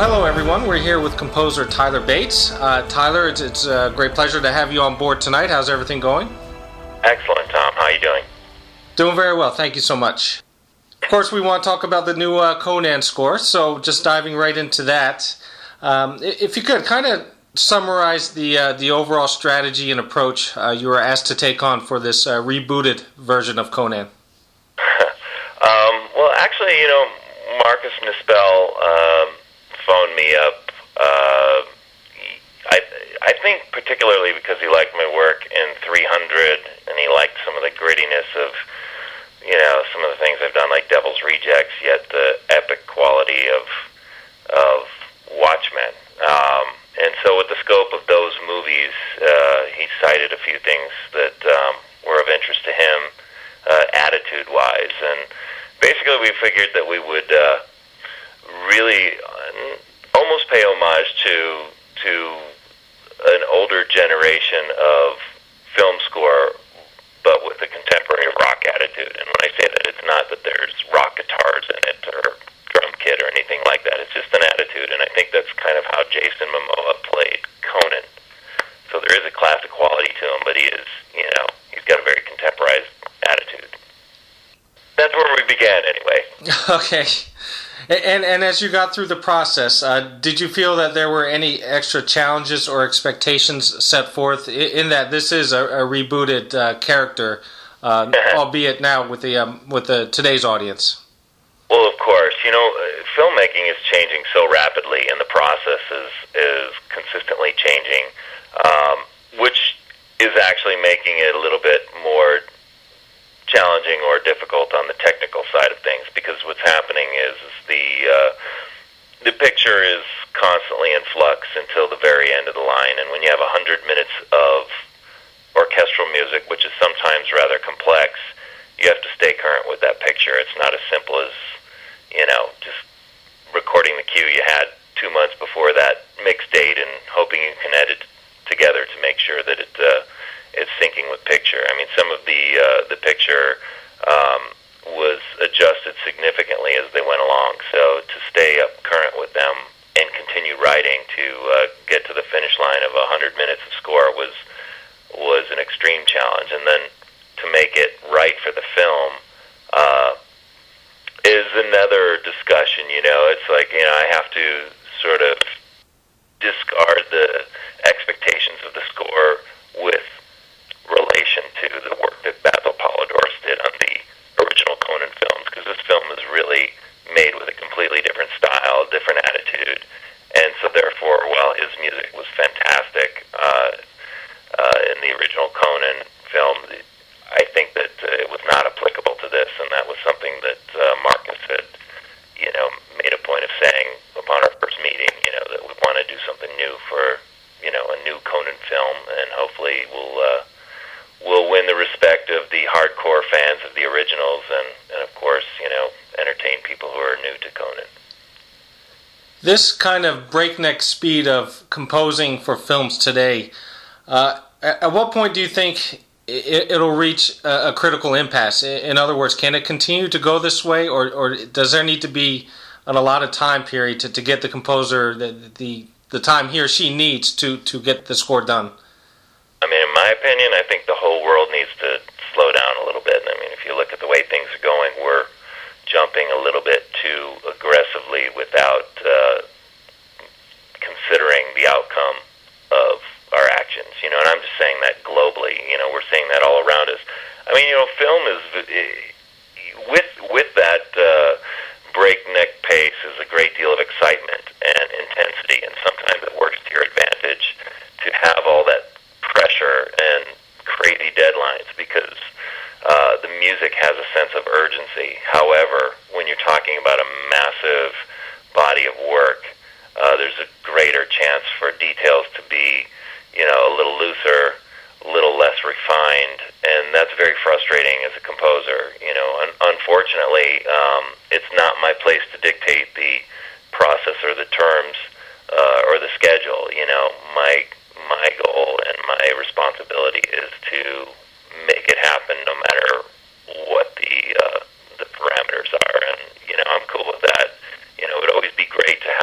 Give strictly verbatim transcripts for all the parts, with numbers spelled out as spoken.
Hello, everyone. We're here with composer Tyler Bates. Uh, Tyler, it's, it's a great pleasure to have you on board tonight. How's everything going? Excellent, Tom. How are you doing? Doing very well. Thank you so much. Of course, we want to talk about the new uh, Conan score, so just diving right into that. Um, if you could kind of summarize the uh, the overall strategy and approach uh, you were asked to take on for this uh, rebooted version of Conan. um, well, actually, you know, Marcus Nispel um, phoned me up. Uh, I I think particularly because he liked my work in three hundred, and he liked some of the grittiness of, you know, some of the things I've done, like Devil's Rejects, yet the epic quality of of Watchmen. Um, and so with the scope of those movies, uh, he cited a few things that um, were of interest to him, uh, attitude-wise. And basically we figured that we would uh, really uh, almost pay homage to to an older generation of film score, but with a contemporary rock attitude. And when I say that, it's not that there's rock guitars in it or drum kit or anything like that. It's just an attitude, and I think that's kind of how Jason Momoa played Conan. So there is a classic quality to him, but he is, you know, he's got a very contemporized attitude. That's where we began, anyway. Okay. And and as you got through the process, uh, did you feel that there were any extra challenges or expectations set forth in that this is a, a rebooted uh, character, uh, albeit now with the um, with the today's audience? Well, of course, you know, uh, filmmaking is changing so rapidly, and the process is is consistently changing, um, which is actually making it a little bit more challenging or difficult on the technical side of things, because what's happening is, is the uh, the picture is constantly in flux until the very end of the line, and when you have a hundred minutes of orchestral music, which is sometimes rather complex, you have to stay current with that picture. It's not as simple as, you know, just recording the cue you had two months before that mix date and hoping you can edit together to make sure that it uh, it's syncing with picture. I mean, some of the uh, the picture um, was adjusted significantly as they went along. So to stay up current with them and continue writing to uh, get to the finish line of a hundred minutes of score was was an extreme challenge. And then to make it right for the film uh, is another discussion. You know, it's like, you know, I have to sort of discard the expectations of the score with relation to the work that Basil Polidorus did on the original Conan films, because this film is really made with a completely different style, different attitude, and so therefore, while his music was fantastic uh, uh, in the original Conan film, I think that uh, it was not applicable to this, and that was something that uh, Marcus had, you know, made a point of saying upon our first meeting, you know, that we want to do something new for, you know, a new Conan film, and hopefully we'll uh, will win the respect of the hardcore fans of the originals, and, and of course, you know, entertain people who are new to Conan. This kind of breakneck speed of composing for films today, uh, at what point do you think it, it'll reach a, a critical impasse? In other words, can it continue to go this way, or, or does there need to be an allotted time period to, to get the composer the, the the time he or she needs to, to get the score done? I mean, in my opinion, I think the whole world needs to slow down a little bit. I mean, if you look at the way things are going, we're jumping a little bit too aggressively without uh, considering the outcome of our actions. You know, and I'm just saying that globally. You know, we're seeing that all around us. I mean, you know, film is, with with that uh, breakneck pace is a great deal of excitement and intensity, and sometimes it works to your advantage to have all that pressure and crazy deadlines, because uh, the music has a sense of urgency. However, when you're talking about a massive body of work, uh, there's a greater chance for details to be, you know, a little looser, a little less refined, and that's very frustrating as a composer. You know, un- unfortunately, um, it's not my place to dictate the process or the terms uh, or the schedule. You know, my my goal and my responsibility is to make it happen no matter what the uh, the parameters are, and you know, I'm cool with that. You know, it would always be great to have a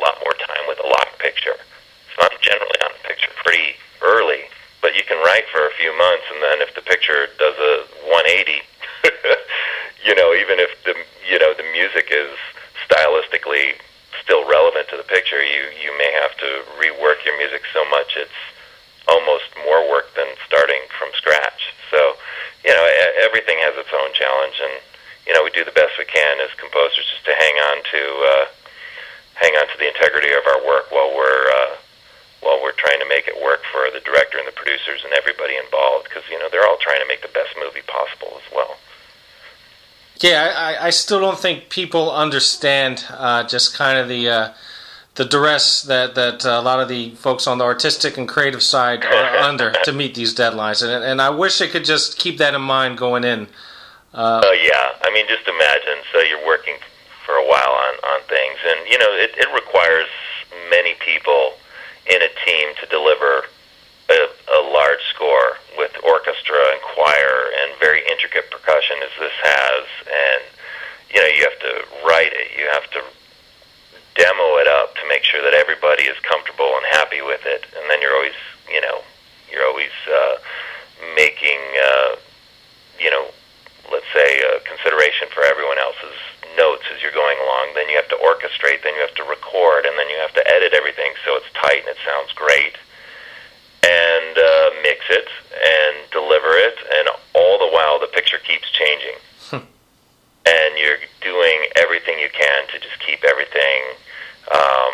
lot more time with a locked picture. So I'm generally on the picture pretty early, but you can write for a few months, and then if the picture does a one eighty, you know, even if the you know the music is stylistically still relevant to the picture, you you may have to rework your music so much it's almost more work than starting from scratch. So, you know, everything has its own challenge, and you know, we do the best we can as composers just to hang on to uh, hang on to the integrity of our work while we're uh, while we're trying to make it work for the director and the producers and everybody involved, because you know they're all trying to make the best movie possible as well. Yeah, I, I still don't think people understand uh, just kind of the uh, the duress that, that a lot of the folks on the artistic and creative side are under to meet these deadlines, and and I wish they could just keep that in mind going in. Oh uh, uh, yeah, I mean, just imagine. So you're working for a while on, on things, and you know it, it requires many people in a team to deliver a, a large score with orchestra and choir and very intricate percussion as this has, and you know you have to write it, you have to demo it up to make sure that everybody is comfortable and happy with it, and then you're always you know you're always uh, making uh, you know let's say uh, consideration for everyone else's notes as you're going along. Then you have to orchestrate, then you have to record, and then you have to edit everything so it's tight and it sounds great, and uh, mix it and deliver it, and all the while the picture keeps changing. And you're doing everything you can to just keep everything um,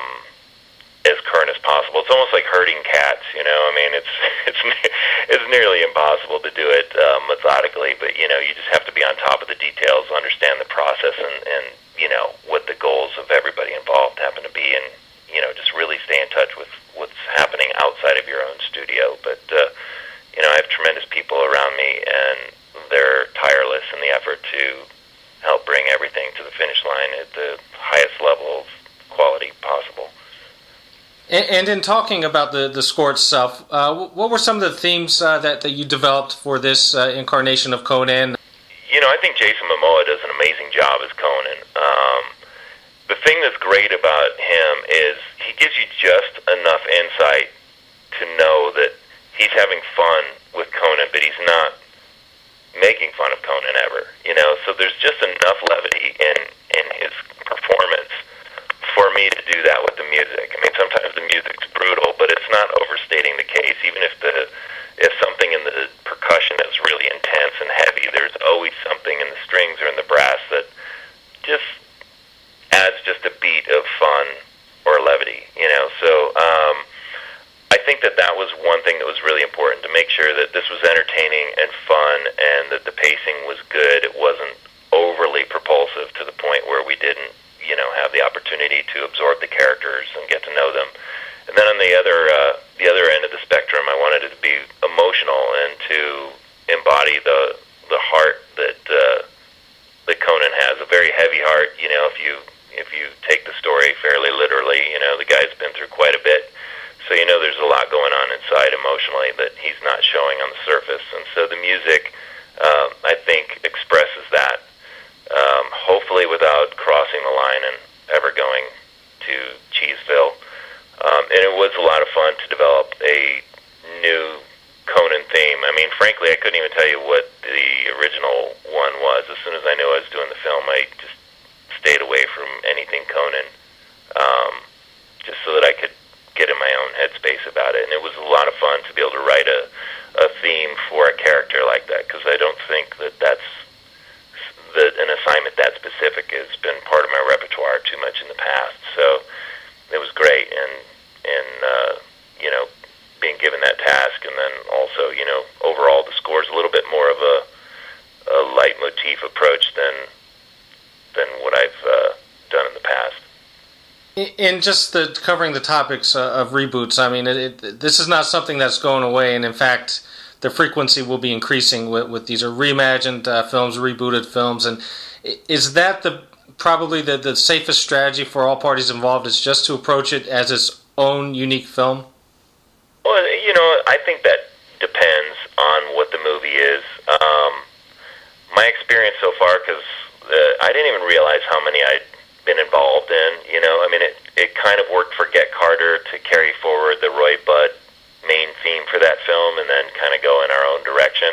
as current as possible. It's almost like herding cats, you know. I mean, it's it's it's nearly impossible to do it uh, methodically, but you know, you just have to be on top of the details, understand the process, and, and you know what the goals of everybody involved happen to be, and you know, just really stay in touch with what's happening outside of your own studio. But uh, you know, I have tremendous people around me, and they're tireless in the effort to help bring everything to the finish line at the highest level of quality possible. And, and in talking about the, the score itself, uh, what were some of the themes uh, that, that you developed for this uh, incarnation of Conan? You know, I think Jason Momoa does an amazing job as Conan. Um, the thing that's great about him is he gives you just enough insight to know that he's having fun with Conan, but he's not making fun of Conan ever, you know, so there's just enough levity in, in his performance for me to do that with the music. I mean, sometimes the music's brutal, but it's not overstating the case. Even if the if something in the percussion is really intense and heavy, there's always something in the strings or in the brass that just adds just a beat of fun or levity, you know, so um I think that that was one thing that was really important, to make sure that this was entertaining and fun, and that the pacing was good. It wasn't overly propulsive to the point where we didn't, you know, have the opportunity to absorb the characters and get to know them. And then on the other uh, the other end of the spectrum, I wanted it to be emotional and to embody the the heart that uh, that Conan has, a very heavy heart. You know, if you if you take the story fairly literally, you know, the guy's been through quite a bit. So, you know, there's a lot going on inside emotionally that he's not showing on the surface. And so the music, um, I think, expresses that, um, hopefully without crossing the line and ever going to Cheeseville. Um, and it was a lot of fun to develop a new Conan theme. I mean, frankly, I couldn't even tell you what the original one was. As soon as I knew I was doing the film, I just stayed away from anything Conan, um, just so that I could get in my own headspace about it. And it was a lot of fun to be able to write a, a theme for a character like that, because I don't think that that's that an assignment that specific has been part of my repertoire too much in the past. So it was great, and and uh, you know, being given that task, and then also, you know, overall the score's a little bit more of a, a leitmotif approach than than what I've uh, done in the past. In just the covering the topics uh, of reboots, I mean, it, it, this is not something that's going away, and in fact, the frequency will be increasing with, with these are reimagined uh, films, rebooted films, and is that the probably the, the safest strategy for all parties involved, is just to approach it as its own unique film? Well, you know, I think that depends on what the movie is. Um, my experience so far, because uh, I didn't even realize how many I'd been involved in. You know, I mean, it it kind of worked for Get Carter to carry forward the Roy Budd main theme for that film, and then kind of go in our own direction.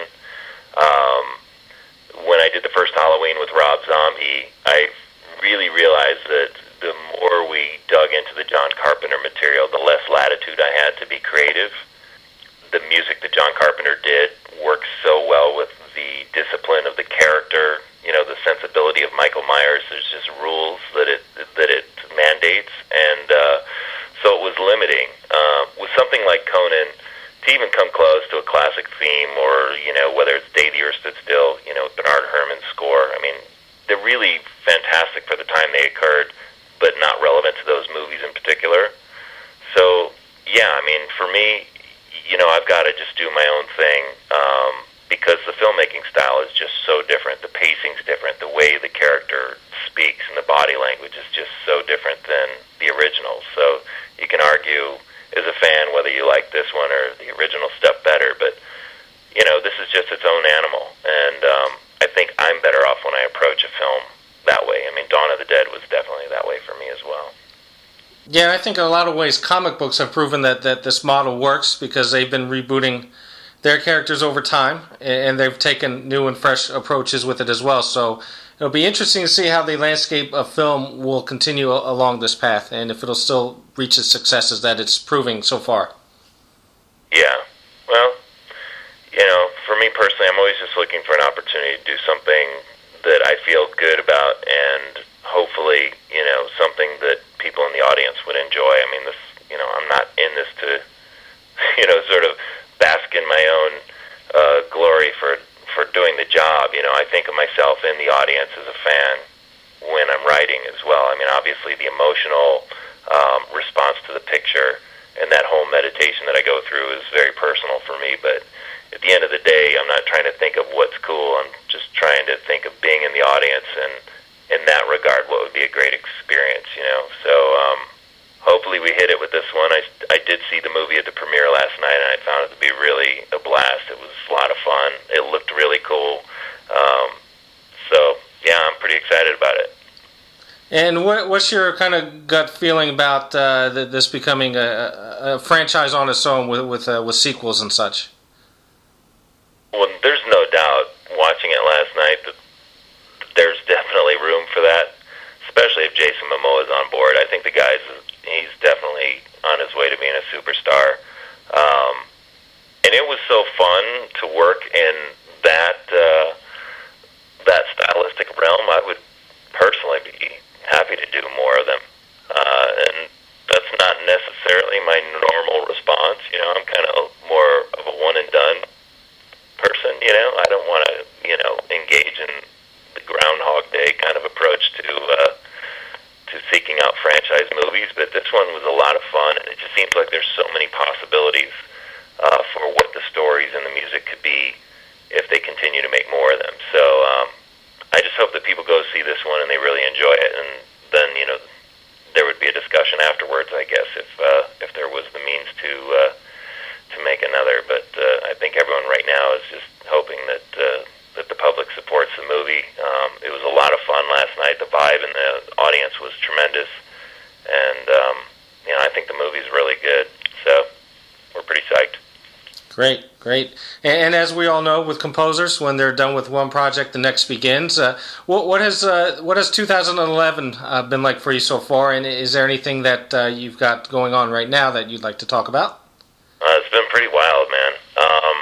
Um, when I did the first Halloween with Rob Zombie, I really realized that the more we dug into the John Carpenter material, the less latitude I had to be creative. The music that John Carpenter did works so well with the discipline of the character, you know, the sensibility of Michael Myers. There's just rules that it that it mandates, and uh, so it was limiting. Uh, with something like Conan, to even come close to a classic theme, or, you know, whether it's Day the Earth Stood Still, you know, Bernard Herrmann's score, I mean, they're really fantastic for the time they occurred, but not relevant to those movies in particular. So, yeah, I mean, for me, you know, I've got to just do my own thing, um, because the filmmaking style is just so different. The pacing's different. The way the character speaks and the body language is just so different than the original. So you can argue as a fan whether you like this one or the original stuff better, but, you know, this is just its own animal, and um, I think I'm better off when I approach a film that way. I mean, Dawn of the Dead was definitely that way for me as well. Yeah, I think in a lot of ways comic books have proven that, that this model works, because they've been rebooting their characters over time, and they've taken new and fresh approaches with it as well. So it'll be interesting to see how the landscape of film will continue along this path, and if it'll still reach the successes that it's proving so far. Yeah, well, you know, for me personally, I'm always just looking for an opportunity to do something that I feel good about, and hopefully, you know, something that people in the audience would enjoy. I mean, this, you know, I'm not in this to, you know, sort of bask in my own uh, glory for for doing the job. You know, I think of myself in the audience as a fan when I'm writing as well. I mean, obviously the emotional um, response to the picture and that whole meditation that I go through is very personal for me, but at the end of the day, I'm not trying to think of what's cool. I'm just trying to think of being in the audience, and in that regard, what would be a great experience, you know. So um, hopefully we hit it with this one. I, I did see the movie at the premiere last night, and I found it to be really a blast. It was a lot of fun. It looked really cool. Um, so, yeah, I'm pretty excited about it. And what, what's your kind of gut feeling about uh, this becoming a, a franchise on its own with with, uh, with sequels and such? Well, there's no doubt, watching it last night, that there's definitely room for that, especially if Jason Momoa is on board. I think the guy's, he's definitely on his way to being a superstar. Um, and it was so fun to work in that uh, that stylistic realm. I would personally be happy to do more of them. Uh, and that's not necessarily my normal response. You know, I'm kind of more of a one-and-done person, you know. I don't want to, you know, engage in the Groundhog Day kind of approach to uh, to seeking out franchise movies, but this one was a lot of fun, and it just seems like there's so many possibilities uh, for what the stories and the music could be if they continue to make more of them. So um, I just hope that people go see this one and they really enjoy it, and then, you know, there would be a discussion afterwards, I guess, if uh, if there was the means to uh, to make another. But uh, I think everyone right now is just hoping that uh, that the public supports the movie. Um, it was a lot of fun last night. The vibe in the audience was tremendous, and um, you know, I think the movie's really good. So we're pretty psyched. Great, great. And, and as we all know, with composers, when they're done with one project, the next begins. Uh, what, what has uh, what has two thousand eleven uh, been like for you so far? And is there anything that uh, you've got going on right now that you'd like to talk about? Uh, it's been pretty wild, man. Um,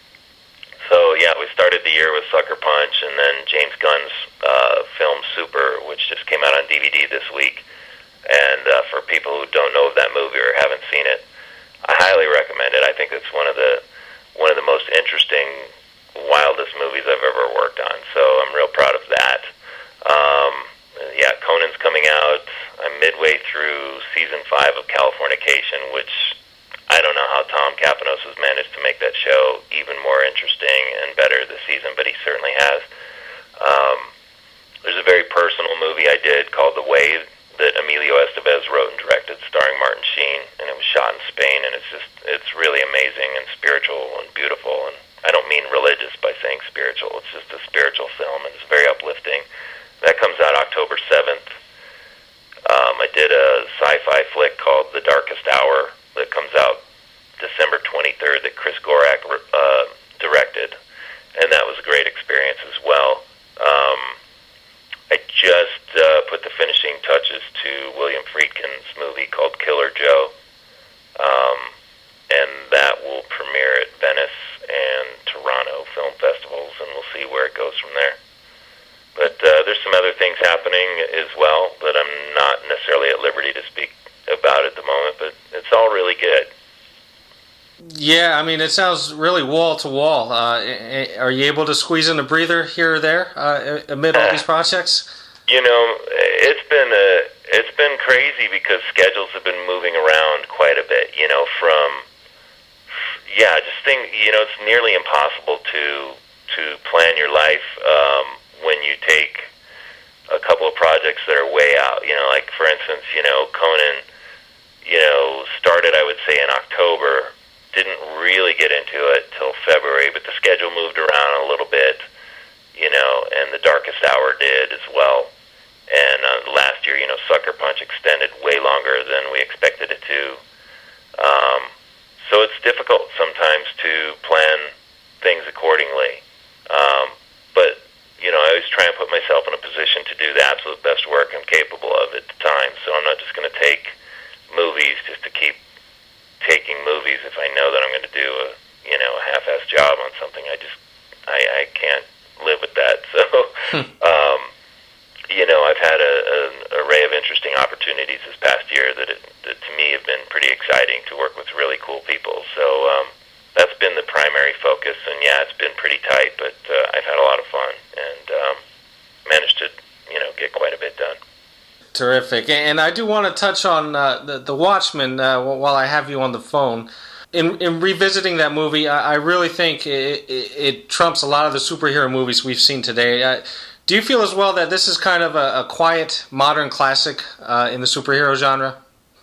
so yeah, we started the year with Sucker Punch, and then James Gunn's uh, film Super, which just came out on D V D this week. And uh, for people who don't know of that movie or haven't seen it, I highly recommend it. I think it's one of the one of the most interesting, wildest movies I've ever worked on. So I'm real proud of that. Um, yeah, Conan's coming out. I'm midway through season five of Californication, which I don't know how Tom Kapanos has managed to make that show even more interesting and better this season, but he certainly has. Um, there's a very personal movie I did called The Wave that Emilio Estevez wrote and directed, starring Martin Sheen, and it was shot in Spain, and it's just, it's really amazing and spiritual and beautiful, and I don't mean religious by saying spiritual, it's just a spiritual film, and it's very uplifting. That comes out October seventh, Um, I did a sci-fi flick called The Darkest Hour that comes out December twenty-third that Chris Gorak uh, directed, and that was a great experience as well. Um, I just uh, put the finishing touches to William Friedkin's movie called Killer Joe, um, and that will premiere at Venice and Toronto film festivals, and we'll see where it goes from there. But uh, there's some other things happening as well that I'm not necessarily at liberty to speak about at the moment, but it's all really good. Yeah, I mean, it sounds really wall to wall. Uh, are you able to squeeze in a breather here or there uh, amid all these projects? You know, it's been a it's been crazy because schedules have been moving around quite a bit. You know, from yeah, just think. You know, it's nearly impossible to to plan your life um, when you take a couple of projects that are way out. You know, like for instance, you know, Conan, you know, started I would say in October. Didn't really get into it till February, but the schedule moved around a little bit, you know, and The Darkest Hour did as well. And uh, last year, you know, Sucker Punch extended way longer than we expected it to. Um, so it's difficult sometimes to plan things accordingly. Um, but, you know, I always try and put myself in a position to do the absolute best work I'm capable of at the time. So I'm not just going to take movies just to keep taking movies if I know that I'm going to do a you know a half-assed job on something. I just I, I can't live with that. So um, you know I've had a, an array of interesting opportunities this past year that, it, that to me have been pretty exciting to work with really cool people. So um, that's been the primary focus, and yeah, it's been pretty tight, but uh, I've had a lot of fun and um, managed to you know get quite a bit done. Terrific. And I do want to touch on uh, the, the Watchmen uh, while I have you on the phone. In, in revisiting that movie, I, I really think it, it, it trumps a lot of the superhero movies we've seen today. Uh, do you feel as well that this is kind of a, a quiet, modern classic uh, in the superhero genre?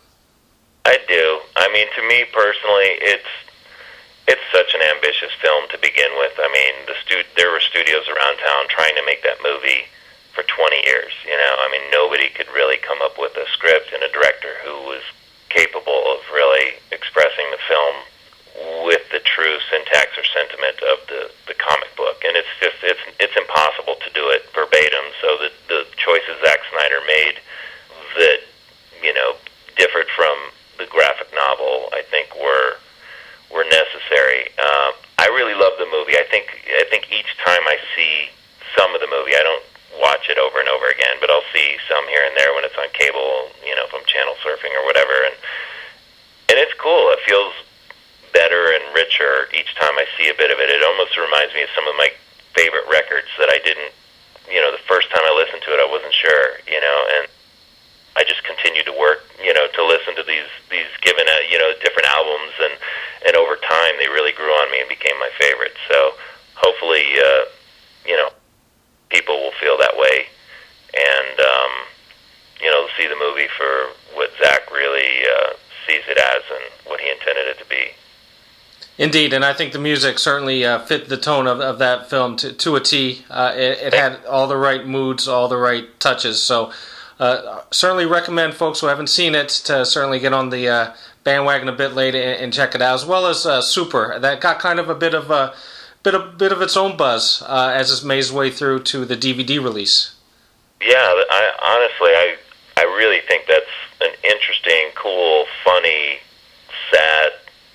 I do. I mean, to me personally, it's it's such an ambitious film to begin with. I mean, the stu- there were studios around town trying to make that movie for twenty years, you know. I mean, nobody could really come up with a script and a director who was capable of really expressing the film with the true syntax or sentiment of the, the comic book. And it's just, it's it's impossible to do it verbatim, so the, the choices Zack Snyder made that, you know, differed from the graphic novel, I think were were necessary. Uh, I really love the movie. I think I think each time I see some of the movie, I don't watch it over and over again, but I'll see some here and there when it's on cable, you know, from channel surfing or whatever, and and it's cool. It feels better and richer each time I see a bit of it. It almost reminds me of some of my favorite records that I didn't, you know, the first time I listened to it, I wasn't sure, you know, and I just continued to work, you know, to listen to these these given, uh, you know, different albums, and and over time they really grew on me and became my favorites. So hopefully, uh, you know, people will feel that way, and um, you know, see the movie for what Zach really uh, sees it as and what he intended it to be. Indeed, and I think the music certainly uh, fit the tone of, of that film to, to a T. Uh, it, it had all the right moods, all the right touches. So uh, certainly recommend folks who haven't seen it to certainly get on the uh, bandwagon a bit late and, and check it out, as well as uh, Super. That got kind of a bit of a bit of bit of its own buzz uh, as it's made its way through to the D V D release. Yeah, I, honestly, I I really think that's an interesting, cool, funny, sad,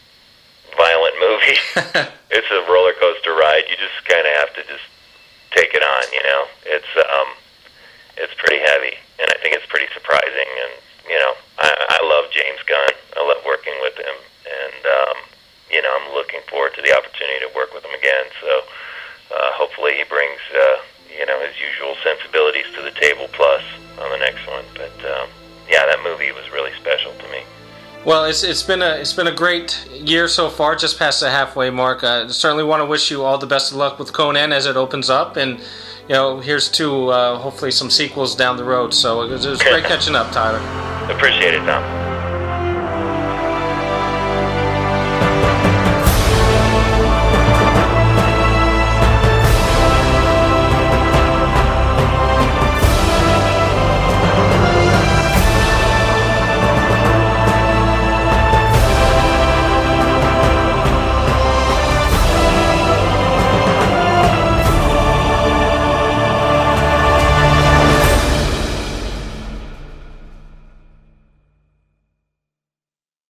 violent movie. It's a roller coaster ride. You just kind of have to just take it on, you know. It's um, it's pretty heavy, and I think it's pretty surprising. And you know, I, I love James Gunn. I love working with him, and um, you know, I'm looking forward to the opportunity to work with him again. So uh, hopefully he brings uh, you know his usual sensibilities to the table plus on the next one. But um, yeah, that movie was really special to me. Well, it's it's been a it's been a great year so far, just past the halfway mark. I certainly want to wish you all the best of luck with Conan as it opens up, and you know, here's to uh, hopefully some sequels down the road. So it was, it was great catching up, Tyler. Appreciate it, Tom.